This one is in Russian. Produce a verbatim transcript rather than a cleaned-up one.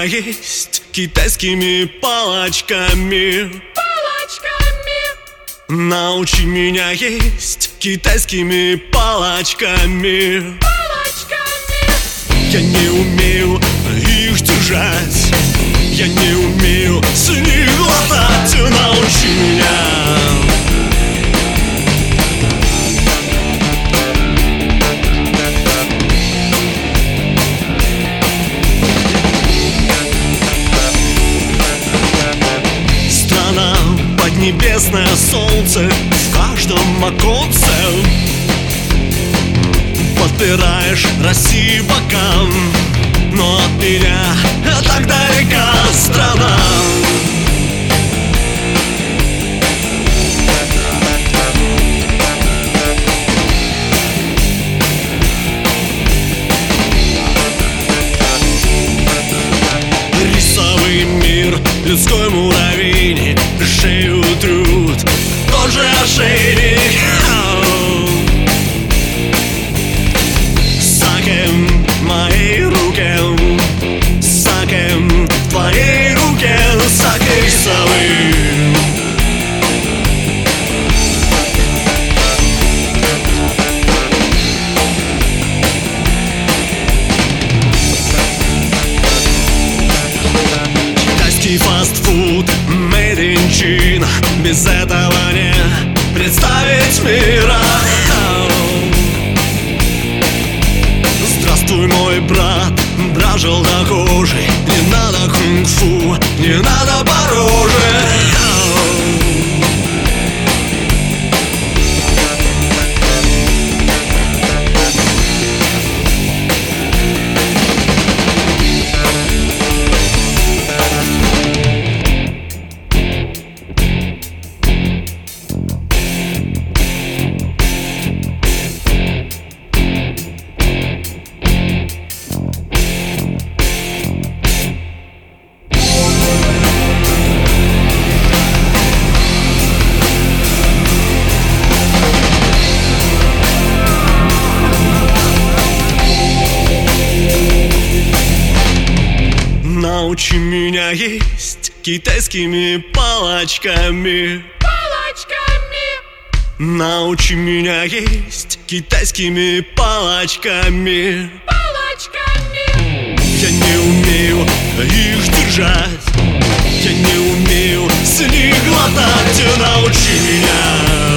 есть китайскими палочками. Палочками. Научи меня есть китайскими палочками. Палочками. Я не умею их держать, я не умею с них глотать. Научи меня. Небесное солнце в каждом оконце. Подпираешь России бокам, но от меня так далека страна. Рисовый мир, людской муравейник, шею трут, тот же ошейник. Саке в моей руке, саке в твоей руке, саке рисовый. Китайский фастфуд made in China, без этого не представить мира. Здравствуй, мой брат, брат желтокожий. Не надо кунг-фу, не надо по роже. Научи меня есть китайскими палочками. Палочками. Научи меня есть китайскими палочками. Палочками. Я не умею их держать, я не умею с них глотать. Научи меня.